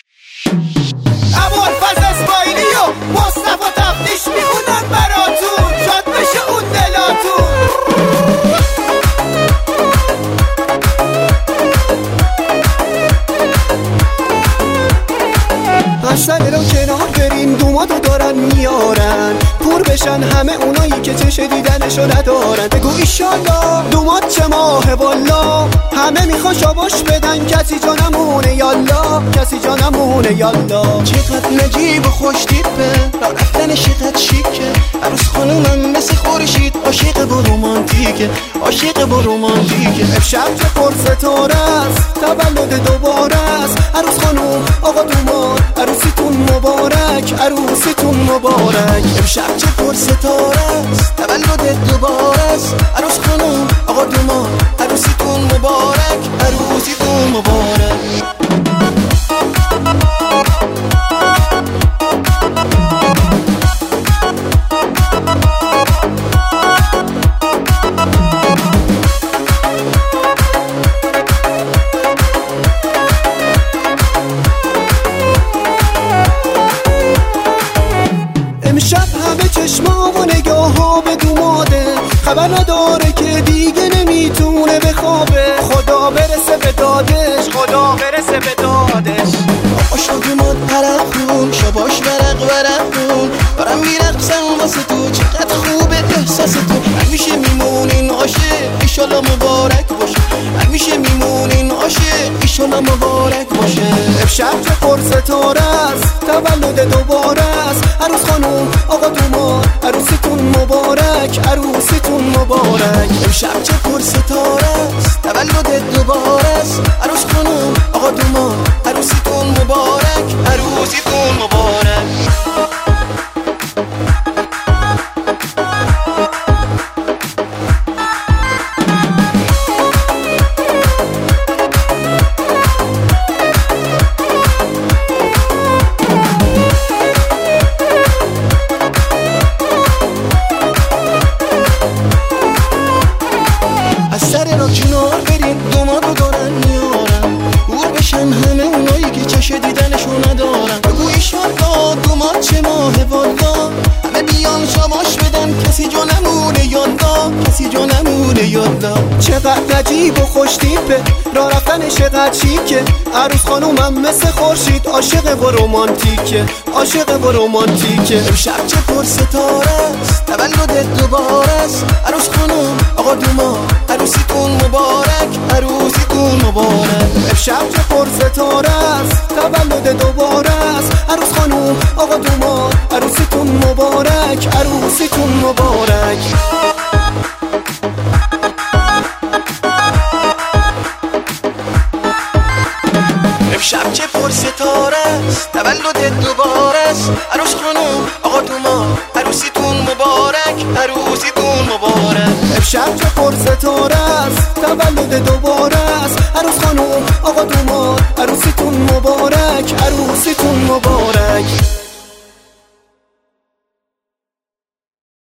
ابوالفضل اسماعیلی و مصطفی تفتیش میخونن براتون، شاد بشه اون دلاتون. اصلا رو کنار بریم دوماتو دارن میارن، پور بشن همه اونایی که چش دیدنشو ندارن. بگو ایشالله دومات چه ماه والا، همه میخوان شاباش بدن، کسی جا نمونه یالا، کسی جا نمونه یالا. چقدر نجیب و خوش تیپه، را رفتن شقد شیکه، عروس خانومم مثل خورشید، عاشق و رومانتیکه، عاشق و رومانتیکه. امشب چه پر ستاره است، تولد دوباره است، عروس خانوم آقا دومات عروسیتون مبارک، عروسیتون مبارک. امشب چه پر ستاره است، تولد دوباره است، عروس خانوم آقا دومات عروسیتون مبارک، عروسیتون مبارک. امشب همه چشما و نگاه ها به دوماده، خبر نداره که دیگه نمیتونه بخوابه. خدا برسه به دادش، خدا برسه به دادش. آشا دومات پرخون، شباش ورق ورقون، دارم میرقصم واسه تو، چقدر خوبه احساس تو. همیشه میمونین عاشق، ایشالا مبارک باشه، همیشه میمونین عاشق، ایشالا مبارک باشه. امشب چه پر ستاره است، تولد دوباره است، عروس خانوم آقا دومات عروسیتون مبارک، عروسیتون مبارک. امشب چه پر ستاره است، تولد دوباره است، عروس خانوم آقا دومات عروسیتون مبارک، عروسیتون مبارک. از سر را کنار بریم دوماتو دارن میارن، پور بشن همه اونایی که چش دیدنشو ندارن. بگو ایشالله دومات چه ماه والا، همه بیان شاباش بدن، کسی جا نمونه یالا، کسی جا نمونه یالا. چقدر عجیب و خوش تیپه، را رفتن چقدر شیکه، عروس خانومم مثل خورشید، عاشق و رومانتیکه، عاشق و رومانتیکه. امشب چه پر ستاره است، تولد دوباره است، عروس خانوم آقا دومات عروسیتون مبارک، عروسیتون مبارک. امشب چه پر ستاره است، تولد دوباره است، عروس خانوم آقا دومات عروسیتون مبارک، عروسیتون مبارک. امشب چه پر ستاره است، تولد دوباره است، عروس خانوم آقا دومات عروسیتون مبارک، عروسیتون مبارک. امشب چه پر ستاره است، تولد دوباره است، عروس خانوم آقا دومات عروسیتون مبارک.